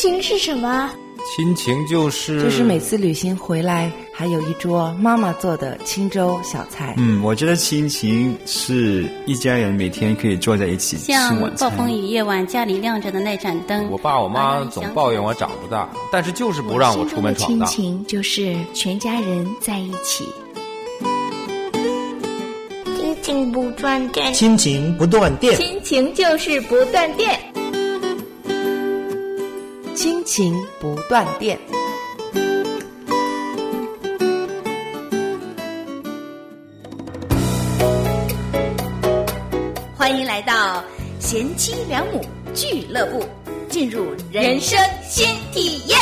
情是什么？ 亲情就是每次旅行回来还有一桌妈妈做的清粥小菜。 我觉得亲情是一家人每天可以坐在一起吃晚餐。 像暴风雨夜晚家里亮着的那盏灯， 我爸我妈总抱怨我长不大，但是就是不让我出门闯荡。 亲情就是全家人在一起。亲情不断电， 亲情不断电， 亲情就是不断电， 亲情不断电。 欢迎来到贤妻良母俱乐部，进入人生新体验。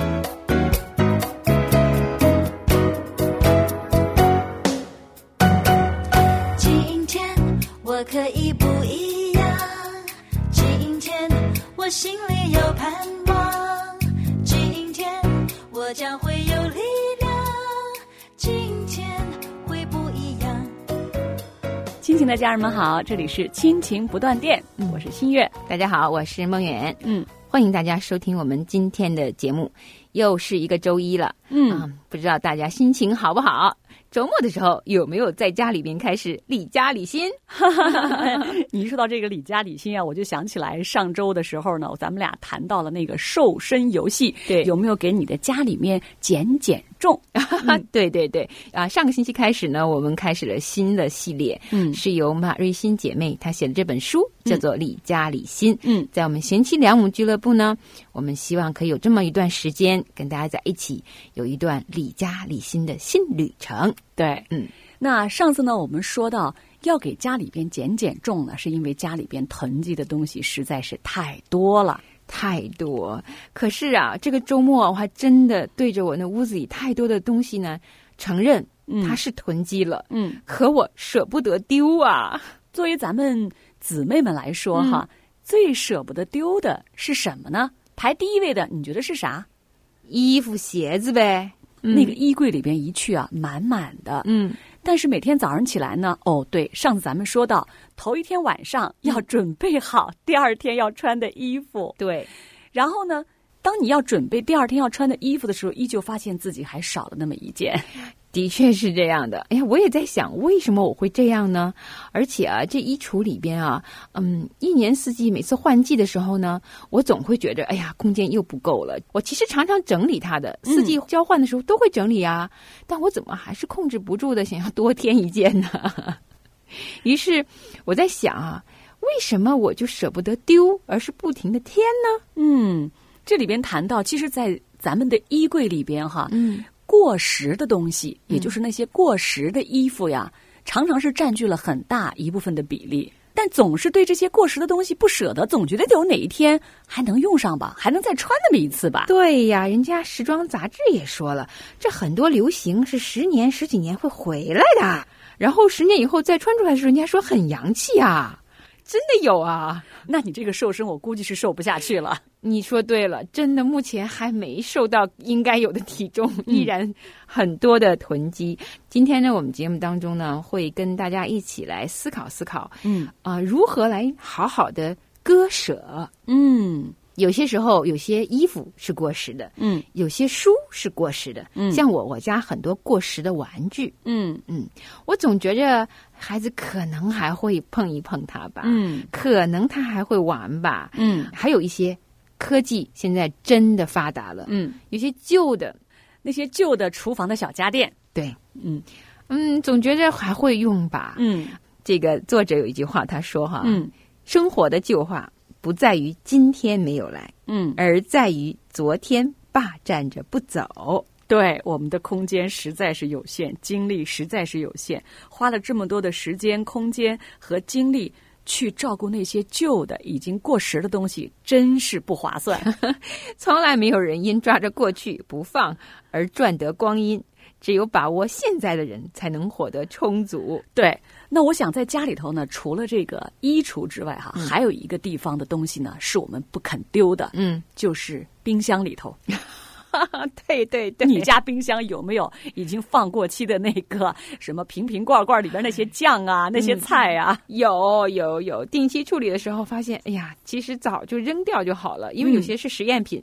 今天我可以不一样，今天我心里有盼望，今天我将会有力量，今天会不一样。 亲情的家人们好，这里是亲情不断电，我是新月。 大家好，我是梦远。欢迎大家收听我们今天的节目，又是一个周一了。不知道大家心情好不好？周末的时候有没有在家里边开始理家理心？ 你一说到这个理家理心啊，我就想起来上周的时候呢，咱们俩谈到了那个瘦身游戏，对，有没有给你的家里面减重？ 对对对啊！上个星期开始呢，我们开始了新的系列，是由马瑞欣姐妹她写的这本书叫做《理家理心》。在我们贤妻良母俱乐部呢，我们希望可以有这么一段时间，跟大家在一起有一段理家理心的新旅程。 对，那上次呢，我们说到要给家里边减重呢，是因为家里边囤积的东西实在是太多了。 太多，可是啊，这个周末我还真的对着我那屋子里太多的东西呢，承认它是囤积了。可我舍不得丢啊。 作为咱们姊妹们来说哈，最舍不得丢的是什么呢？排第一位的，你觉得是啥？ 衣服鞋子呗。 那个衣柜里边一去啊，满满的。但是每天早上起来呢，对，上次咱们说到头一天晚上要准备好第二天要穿的衣服。 对， 然后呢，当你要准备第二天要穿的衣服的时候，依旧发现自己还少了那么一件。 的确是这样的。哎呀，我也在想，为什么我会这样呢？而且啊，这衣橱里边啊，一年四季每次换季的时候呢，我总会觉得，哎呀，空间又不够了。我其实常常整理它的，四季交换的时候都会整理啊，但我怎么还是控制不住的想要多添一件呢？于是我在想啊，为什么我就舍不得丢，而是不停的添呢？ 这里边谈到，其实在咱们的衣柜里边哈，过时的东西，也就是那些过时的衣服呀，常常是占据了很大一部分的比例。但总是对这些过时的东西不舍得，总觉得有哪一天还能用上吧，还能再穿那么一次吧。 对呀，人家时装杂志也说了，这很多流行是10年、10几年会回来的，然后10年以后再穿出来的时候，人家说很洋气啊。真的有啊。 那你这个瘦身我估计是瘦不下去了。 你说对了，真的目前还没瘦到应该有的体重，依然很多的囤积。今天呢，我们节目当中呢，会跟大家一起来思考思考，如何来好好的割舍。有些时候有些衣服是过时的，有些书是过时的，像我家很多过时的玩具，我总觉着孩子可能还会碰一碰它吧，可能他还会玩吧，还有一些科技现在真的发达了，有些旧的， 那些旧的厨房的小家电， 对，总觉着还会用吧，这个作者有一句话他说哈，生活的旧话不在于今天没有来，而在于昨天霸占着不走。 对，我们的空间实在是有限，精力实在是有限，花了这么多的时间、空间和精力去照顾那些旧的、已经过时的东西，真是不划算。 从来没有人因抓着过去不放而赚得光阴，只有把握现在的人才能获得充足。 对，那我想在家里头呢，除了这个衣橱之外哈，还有一个地方的东西呢，是我们不肯丢的，就是冰箱里头。 对对对， 你家冰箱有没有已经放过期的那个什么瓶瓶罐罐里边那些酱啊、那些菜啊？ 有。定期处理的时候发现，哎呀，其实早就扔掉就好了，因为有些是实验品，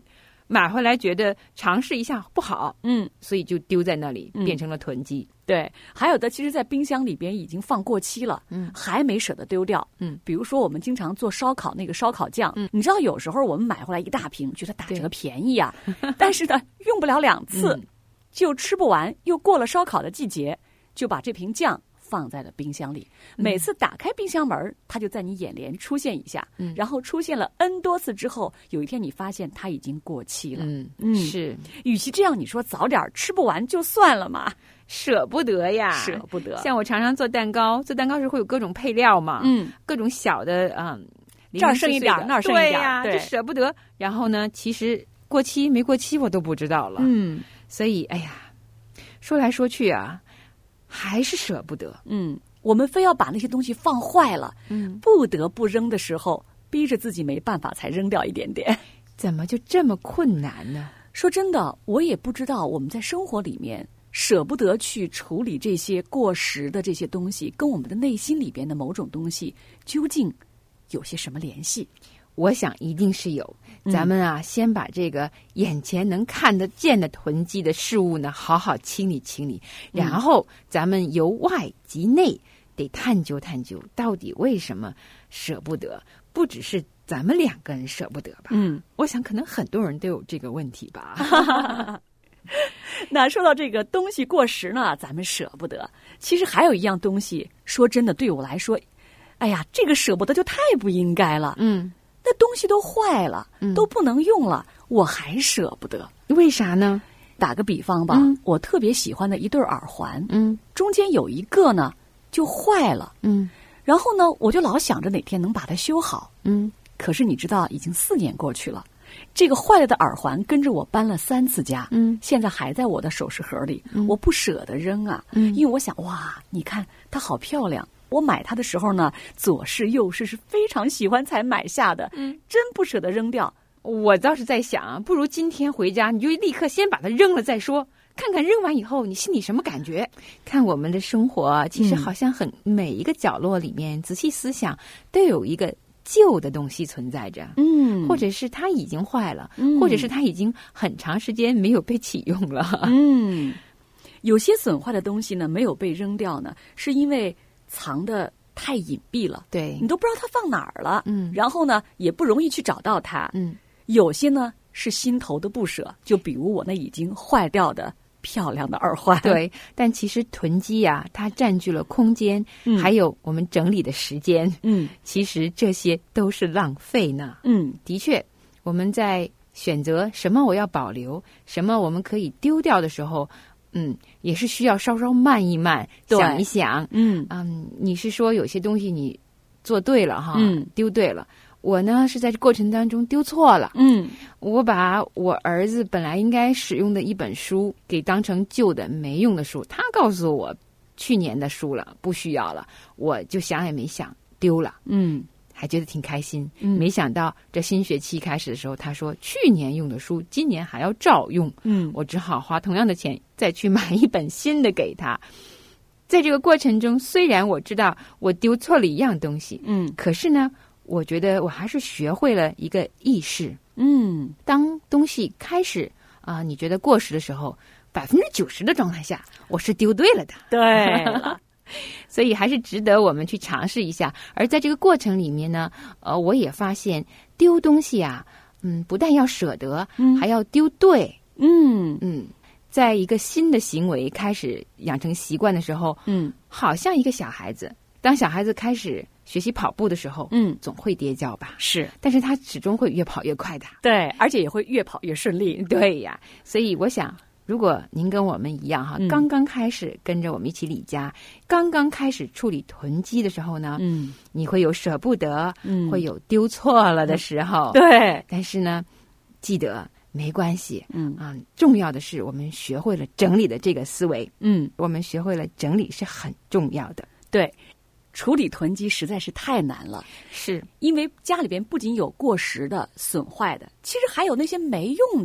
买回来觉得尝试一下不好，所以就丢在那里，变成了囤积。 对，还有的其实在冰箱里边已经放过期了，还没舍得丢掉。比如说我们经常做烧烤那个烧烤酱，你知道有时候我们买回来一大瓶，觉得打折便宜啊，但是呢用不了2次，就吃不完，又过了烧烤的季节，就把这瓶酱放在了冰箱里。每次打开冰箱门，它就在你眼帘出现一下，然后出现了 N 多次之后，有一天你发现它已经过期了。 是， 与其这样，你说早点吃不完就算了嘛， 舍不得呀， 舍不得。 像我常常做蛋糕时会有各种配料嘛，各种小的这儿剩一点，那儿剩一点， 对呀，就舍不得。然后呢，其实过期没过期我都不知道了。所以哎呀，说来说去啊，还是舍不得。 我们非要把那些东西放坏了，不得不扔的时候，逼着自己没办法才扔掉一点点。 怎么就这么困难呢？ 说真的，我也不知道我们在生活里面舍不得去处理这些过时的这些东西，跟我们的内心里边的某种东西究竟有些什么联系？ 我想一定是有。咱们啊，先把这个眼前能看得见的囤积的事物呢，好好清理清理，然后咱们由外及内得探究探究，到底为什么舍不得？不只是咱们2个人舍不得吧？我想可能很多人都有这个问题吧。 那说到这个东西过时呢，咱们舍不得。其实还有一样东西，说真的，对我来说，哎呀，这个舍不得就太不应该了。那东西都坏了，都不能用了，我还舍不得。 为啥呢？ 打个比方吧，我特别喜欢的一对耳环，中间有一个呢就坏了，然后呢我就老想着哪天能把它修好，可是你知道已经4年过去了，这个坏了的耳环跟着我搬了3次家，现在还在我的首饰盒里，我不舍得扔啊，因为我想，哇，你看它好漂亮。我买它的时候呢，左试右试是非常喜欢才买下的，真不舍得扔掉。 我倒是在想，不如今天回家你就立刻先把它扔了再说，看看扔完以后你心里什么感觉。看我们的生活其实好像每一个角落里面，仔细思想都有一个旧的东西存在着，或者是它已经坏了，或者是它已经很长时间没有被启用了。 有些损坏的东西呢没有被扔掉呢，是因为藏的太隐蔽了， 对， 你都不知道它放哪儿了，然后呢也不容易去找到它，有些呢是心头的不舍，就比如我那已经坏掉的漂亮的耳环。 对，但其实囤积啊，它占据了空间，还有我们整理的时间，其实这些都是浪费呢。的确，我们在选择什么我要保留，什么我们可以丢掉的时候，也是需要稍稍慢一慢，想一想。你是说有些东西你做对了哈，丢对了。我呢是在这过程当中丢错了。我把我儿子本来应该使用的一本书给当成旧的没用的书，他告诉我去年的书了，不需要了，我就想也没想丢了。还觉得挺开心。没想到这新学期开始的时候，他说去年用的书今年还要照用。我只好花同样的钱再去买一本新的给他。在这个过程中，虽然我知道我丢错了一样东西，可是呢我觉得我还是学会了一个意识。当东西开始你觉得过时的时候，90%的状态下我是丢对了的。 对了所以还是值得我们去尝试一下。而在这个过程里面呢，我也发现丢东西啊，不但要舍得，还要丢对。在一个新的行为开始养成习惯的时候，好像一个小孩子，当小孩子开始学习跑步的时候，总会跌跤吧？ 是， 但是他始终会越跑越快的。 对，而且也会越跑越顺利。 对呀，所以我想，如果您跟我们一样哈，刚刚开始跟着我们一起理家，刚刚开始处理囤积的时候呢，你会有舍不得，会有丢错了的时候。 对， 但是呢，记得没关系。重要的是我们学会了整理的这个思维。我们学会了整理是很重要的。 对。处理囤积实在是太难了， 是因为家里边不仅有过时的、损坏的，其实还有那些没用的、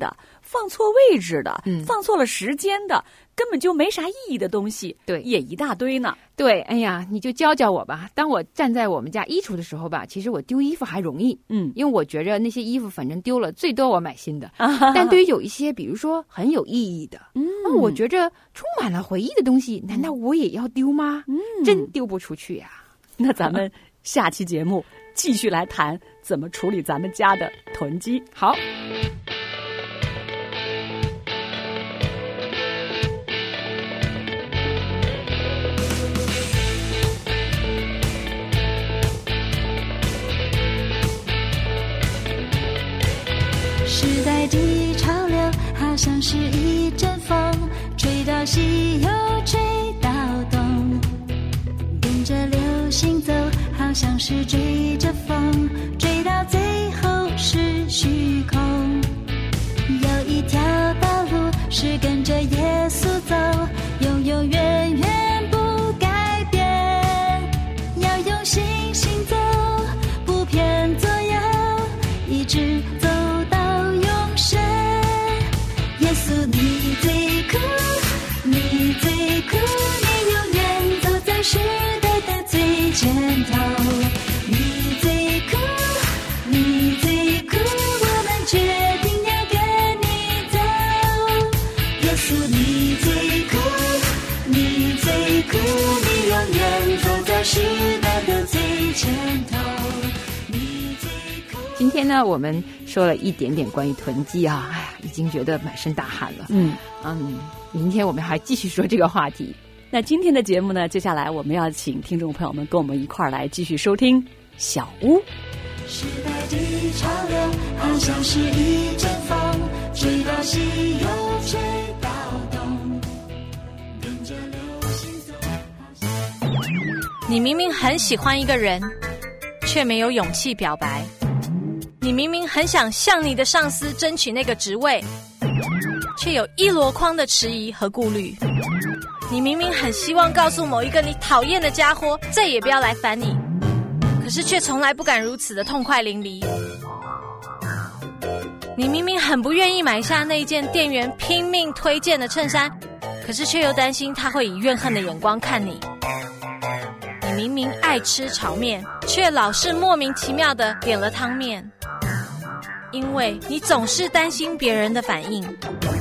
放错位置的，放错了时间的，根本就没啥意义的东西， 对， 也一大堆呢。 对，哎呀，你就教教我吧。当我站在我们家衣橱的时候吧，其实我丢衣服还容易，因为我觉着那些衣服反正丢了，最多我买新的。但对于有一些，比如说很有意义的，我觉着充满了回忆的东西，难道我也要丢吗？真丢不出去呀。 那咱们下期节目继续来谈怎么处理咱们家的囤积。 好。 时代的潮流好像是一阵风，吹到西又吹到东，跟着流行走，好像是追着风，追到最后是虚空。有一条道路是跟着耶稣走，永永远远不改变，要用信心走，不偏左右，一直走到永生。耶稣你最酷，你最酷，你永远走在时代的最前头。你最酷，你最酷，我们决定要跟你走。耶稣你最酷，你最酷，你永远走在时代的最前头。 今天呢，我们说了一点点关于囤积啊，哎呀，已经觉得满身大汗了。明天我们还继续说这个话题。 那今天的节目呢，接下来我们要请听众朋友们跟我们一块儿来继续收听小屋。 时代的潮流好像是一阵风，吹到西又吹到东，跟着流行走。 你明明很喜欢一个人，却没有勇气表白。你明明很想向你的上司争取那个职位，却有一箩筐的迟疑和顾虑。你明明很希望告诉某一个你讨厌的家伙再也不要来烦你，可是却从来不敢如此的痛快淋漓。你明明很不愿意买下那一件店员拼命推荐的衬衫，可是却又担心他会以怨恨的眼光看你。你明明爱吃炒面，却老是莫名其妙的点了汤面，因为你总是担心别人的反应。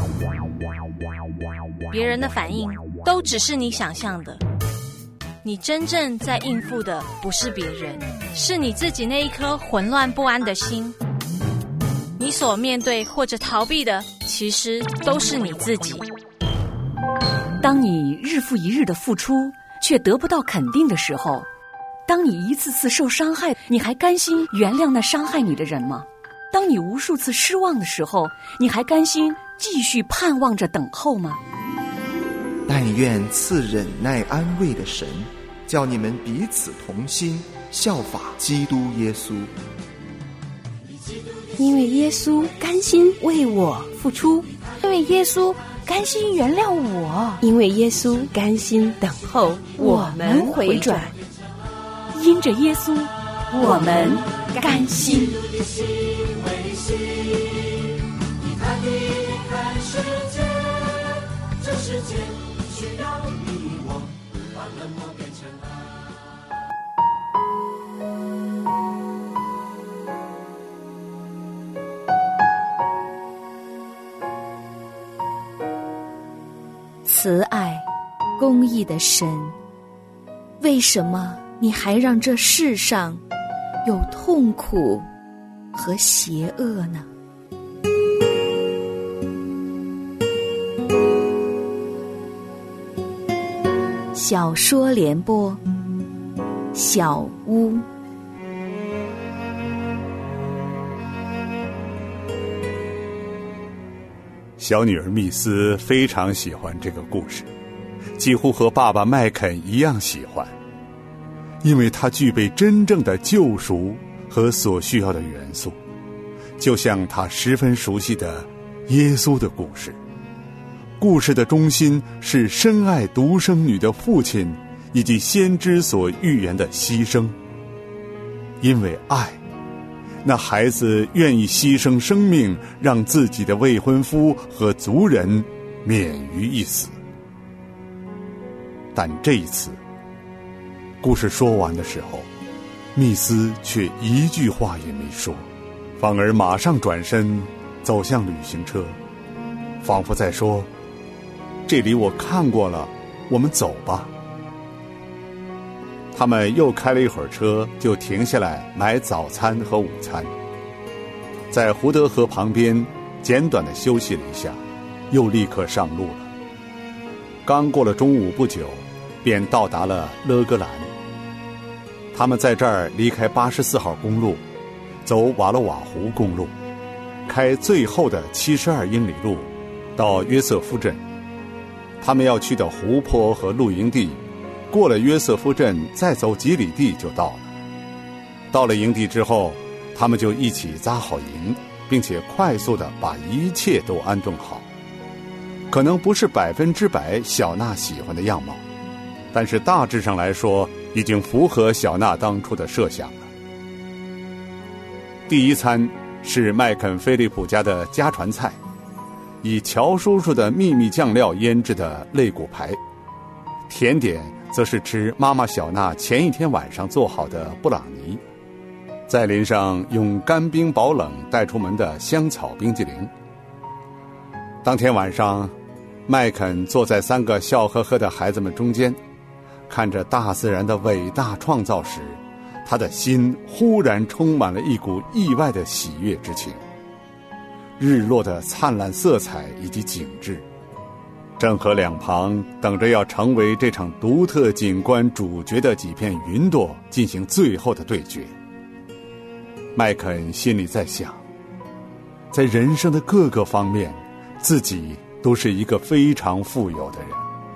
别人的反应都只是你想象的，你真正在应付的不是别人，是你自己那一颗混乱不安的心。你所面对或者逃避的，其实都是你自己。 当你日复一日的付出却得不到肯定的时候，当你一次次受伤害，你还甘心原谅那伤害你的人吗？当你无数次失望的时候，你还甘心继续盼望着等候吗？ 但愿赐忍耐安慰的神，叫你们彼此同心，效法基督耶稣。 因为耶稣甘心为我付出，因为耶稣甘心原谅我，因为耶稣甘心等候我们回转。 因着耶稣，我们甘心。 这世界需要你我，把冷漠变成爱。 慈爱、公义的神，为什么你还让这世上有痛苦和邪恶呢？小说联播，小屋。 小女儿密斯非常喜欢这个故事，几乎和爸爸麦肯一样喜欢，因为它具备真正的救赎和所需要的元素，就像她十分熟悉的耶稣的故事。故事的中心是深爱独生女的父亲以及先知所预言的牺牲。因为爱， 那孩子愿意牺牲生命，让自己的未婚夫和族人免于一死。但这一次，故事说完的时候，密斯却一句话也没说，反而马上转身走向旅行车，仿佛在说：这里我看过了，我们走吧。他们又开了一会儿车，就停下来买早餐和午餐。在胡德河旁边简短的休息了一下，又立刻上路了。刚过了中午不久，便到达了勒格兰。他们在这儿离开84号公路，走瓦洛瓦湖公路，开最后的72英里路到约瑟夫镇。他们要去的湖泊和露营地，过了约瑟夫镇再走几里地就到了。到了营地之后，他们就一起扎好营，并且快速地把一切都安顿好。可能不是100%小娜喜欢的样貌，但是大致上来说已经符合小娜当初的设想了。第一餐是麦肯菲利普家的家传菜，以乔叔叔的秘密酱料腌制的肋骨排。甜点则是吃妈妈小娜前一天晚上做好的布朗尼，再淋上用干冰保冷带出门的香草冰激凌。当天晚上，麦肯坐在3个笑呵呵的孩子们中间，看着大自然的伟大创造时，他的心忽然充满了一股意外的喜悦之情。日落的灿烂色彩以及景致，正和两旁等着要成为这场独特景观主角的几片云朵进行最后的对决。麦肯心里在想，在人生的各个方面，自己都是一个非常富有的人。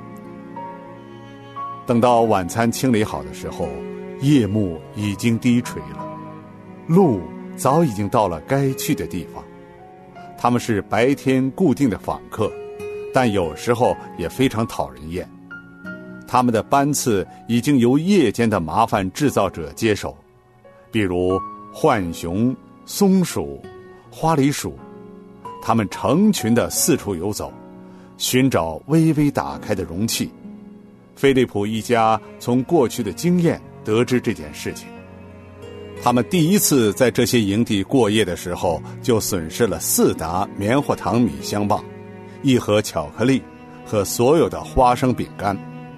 等到晚餐清理好的时候，夜幕已经低垂了，路早已经到了该去的地方。他们是白天固定的访客，但有时候也非常讨人厌。他们的班次已经由夜间的麻烦制造者接手，比如浣熊、松鼠、花梨鼠，他们成群地四处游走，寻找微微打开的容器。菲利普一家从过去的经验得知这件事情。他们第一次在这些营地过夜的时候，就损失了4打棉花糖米香棒、1盒巧克力和所有的花生饼干。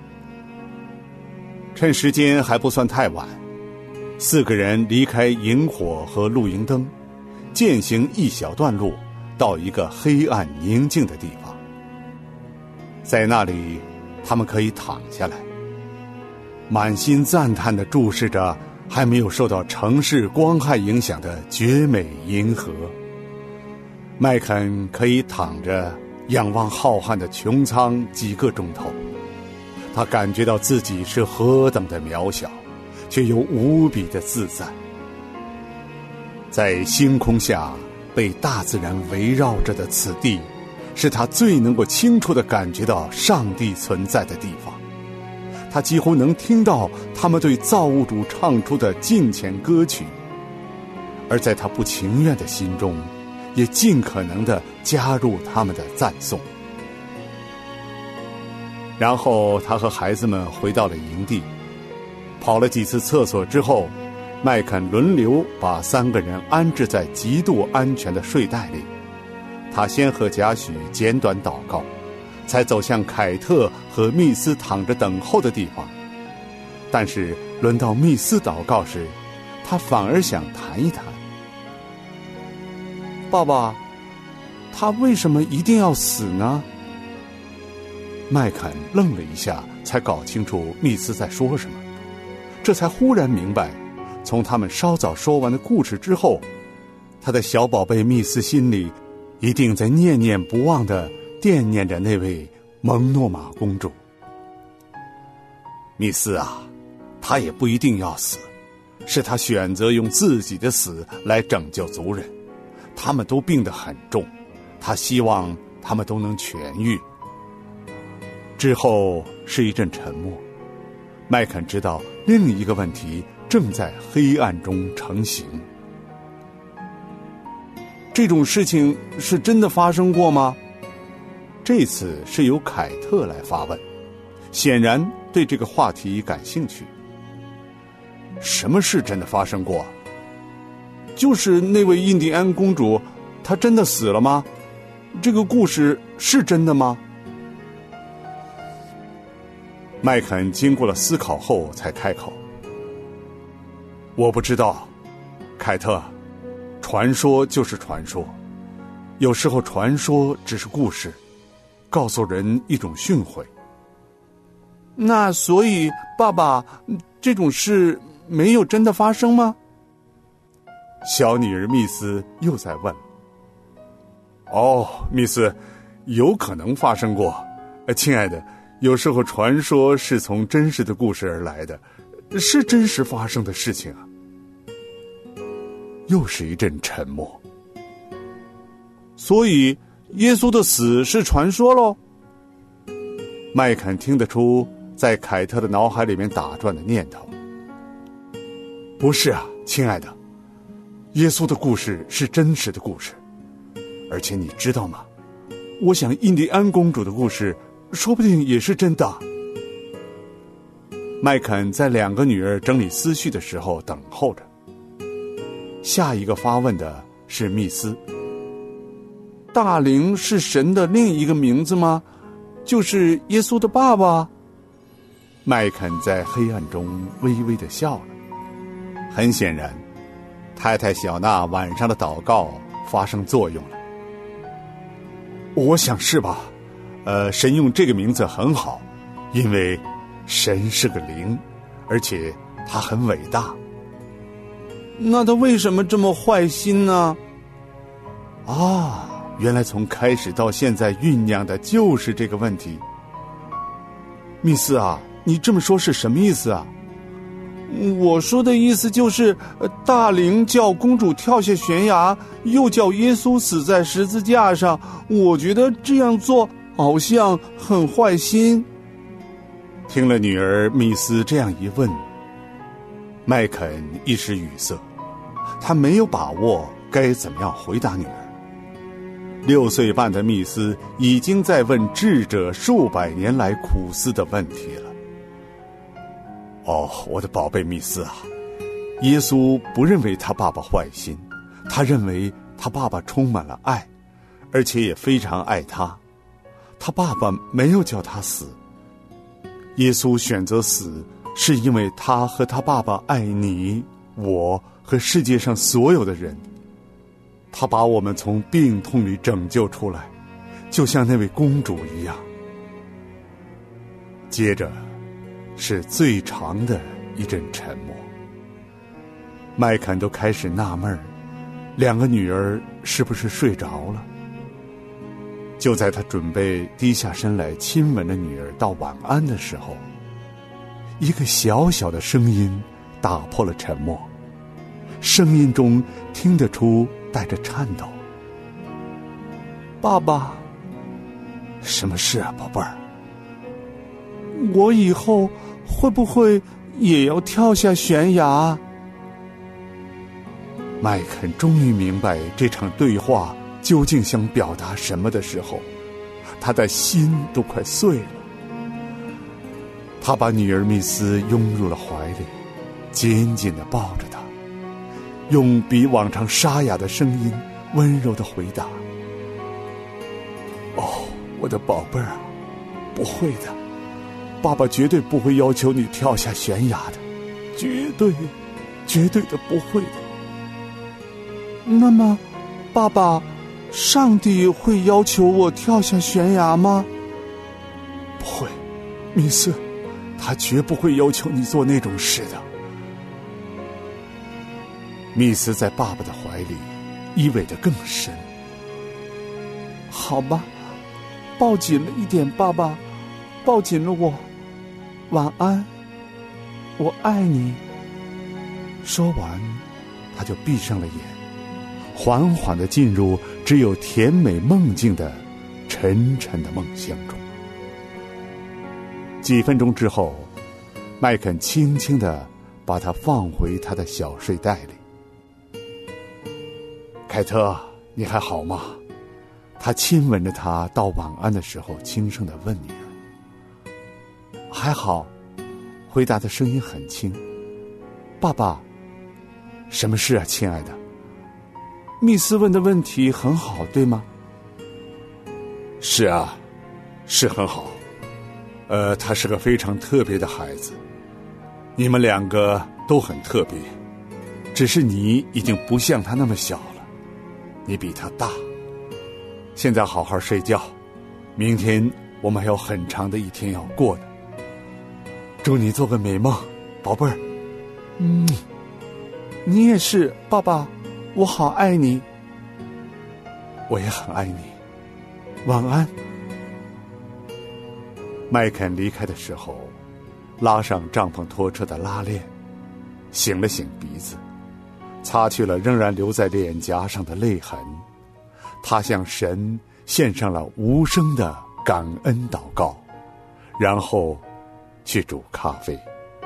趁时间还不算太晚，4个人离开萤火和露营灯，践行一小段路，到一个黑暗宁静的地方。在那里，他们可以躺下来，满心赞叹地注视着还没有受到城市光害影响的绝美银河。麦肯可以躺着仰望浩瀚的穹苍几个钟头，他感觉到自己是何等的渺小，却又无比的自在。在星空下被大自然围绕着的此地，是他最能够清楚地感觉到上帝存在的地方。他几乎能听到他们对造物主唱出的敬虔歌曲，而在他不情愿的心中，也尽可能地加入他们的赞颂。然后他和孩子们回到了营地，跑了几次厕所之后，麦肯轮流把3个人安置在极度安全的睡袋里。他先和贾诩简短祷告，才走向凯特和密斯躺着等候的地方。但是轮到密斯祷告时，他反而想谈一谈。爸爸，他为什么一定要死呢？麦肯愣了一下，才搞清楚密斯在说什么，这才忽然明白，从他们稍早说完的故事之后，他的小宝贝密斯心里一定在念念不忘地惦念着那位蒙诺马公主。密斯啊，他也不一定要死，是他选择用自己的死来拯救族人。他们都病得很重，他希望他们都能痊愈。之后是一阵沉默，麦肯知道另一个问题正在黑暗中成型。 这种事情是真的发生过吗？这次是由凯特来发问，显然对这个话题感兴趣。什么事真的发生过？就是那位印第安公主，她真的死了吗？这个故事是真的吗？麦肯经过了思考后才开口。我不知道，凯特，传说就是传说，有时候传说只是故事，告诉人一种训诲。那所以，爸爸，这种事没有真的发生吗？小女儿密斯又在问。哦，密斯，有可能发生过。亲爱的，有时候传说是从真实的故事而来的，是真实发生的事情啊。又是一阵沉默。所以，耶稣的死是传说咯？麦肯听得出在凯特的脑海里面打转的念头。不是啊，亲爱的，耶稣的故事是真实的故事，而且你知道吗？我想印第安公主的故事说不定也是真的。麦肯在两个女儿整理思绪的时候等候着。下一个发问的是密斯。大灵是神的另一个名字吗？就是耶稣的爸爸？麦肯在黑暗中微微地笑了。很显然，太太小娜晚上的祷告发生作用了。我想是吧。神用这个名字很好，因为神是个灵，而且他很伟大。那他为什么这么坏心呢？啊，原来从开始到现在酝酿的就是这个问题。密斯啊，你这么说是什么意思啊？我说的意思就是，大灵叫公主跳下悬崖，又叫耶稣死在十字架上，我觉得这样做好像很坏心。听了女儿密斯这样一问，麦肯一时语塞，他没有把握该怎么样回答女儿。6岁半的密斯已经在问智者数百年来苦思的问题了。哦，我的宝贝密斯啊，耶稣不认为他爸爸坏心，他认为他爸爸充满了爱，而且也非常爱他。他爸爸没有叫他死，耶稣选择死是因为他和他爸爸爱你、我和世界上所有的人。他把我们从病痛里拯救出来，就像那位公主一样。接着是最长的一阵沉默。麦肯都开始纳闷，两个女儿是不是睡着了？就在他准备低下身来亲吻着女儿道晚安的时候，一个小小的声音打破了沉默，声音中听得出带着颤抖。爸爸。什么事啊，宝贝儿？我以后会不会也要跳下悬崖？麦肯终于明白这场对话究竟想表达什么的时候，他的心都快碎了。他把女儿密斯拥入了怀里，紧紧地抱着她，用比往常沙哑的声音温柔地回答：哦，我的宝贝儿啊，不会的，爸爸绝对不会要求你跳下悬崖的，绝对的不会的。那么，爸爸，上帝会要求我跳下悬崖吗？不会，密斯，他绝不会要求你做那种事的。密斯在爸爸的怀里依偎得更深。好吧，抱紧了一点，爸爸，抱紧了我。晚安，我爱你。说完，他就闭上了眼，缓缓地进入只有甜美梦境的沉沉的梦乡中。几分钟之后，麦肯轻轻地把他放回他的小睡袋里。凯特， 你还好吗？他亲吻着他道晚安的时候，轻声地问女儿。还好，回答的声音很轻。爸爸，什么事啊，亲爱的？密斯问的问题很好，对吗？是啊，是很好。他是个非常特别的孩子，你们两个都很特别，只是你已经不像他那么小了，你比他大。现在好好睡觉，明天我们还有很长的一天要过的。祝你做个美梦，宝贝儿。你也是，爸爸，我好爱你。我也很爱你，晚安。麦肯离开的时候，拉上帐篷拖车的拉链，擤了擤鼻子，擦去了仍然留在脸颊上的泪痕。他向神献上了无声的感恩祷告，然后去煮咖啡。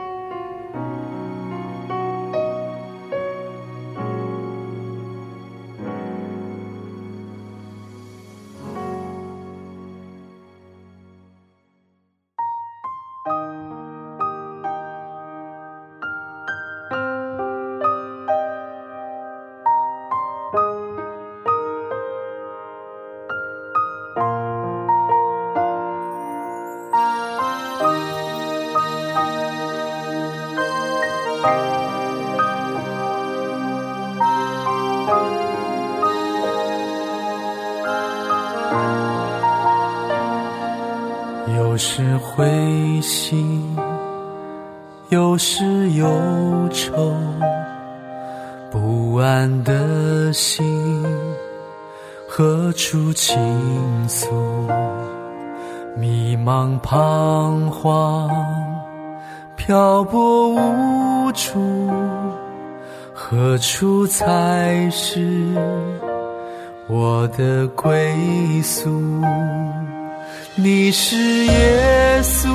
有时灰心，有时忧愁，不安的心何处倾诉？迷茫彷徨，漂泊无助，何处才是我的归宿？你是耶稣，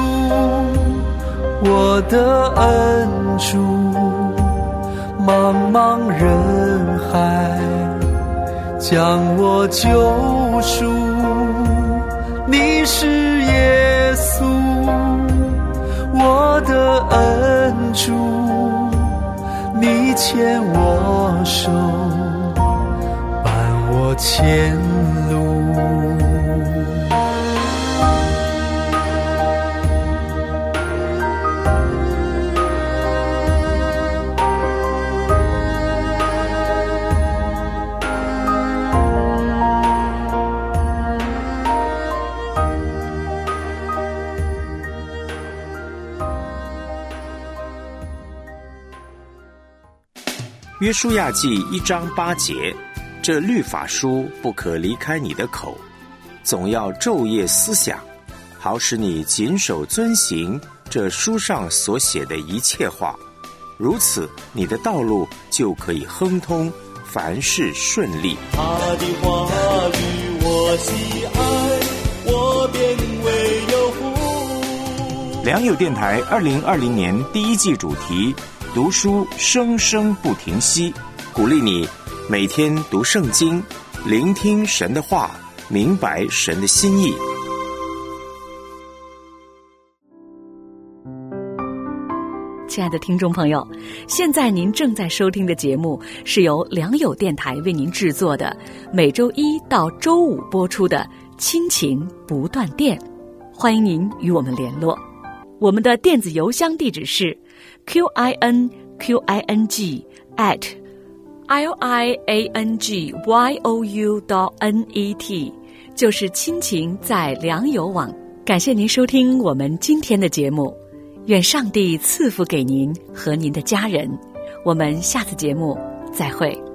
我的恩主，茫茫人海将我救赎。你是耶稣，我的恩主，你牵我手，伴我前路。 约书亚记1章8节，这律法书不可离开你的口，总要昼夜思想，好使你谨守遵行这书上所写的一切话，如此你的道路就可以亨通，凡事顺利。 他的话语我喜爱，我便为有福。 良友电台2020年第1季主题，读书生生不停息，鼓励你每天读圣经，聆听神的话，明白神的心意。 亲爱的听众朋友，现在您正在收听的节目是由良友电台为您制作的，每周1到周5播出的亲情不断电。欢迎您与我们联络，我们的电子邮箱地址是QINQING@liangyou.net， 就是亲情在良友网。感谢您收听我们今天的节目，愿上帝赐福给您和您的家人。我们下次节目再会。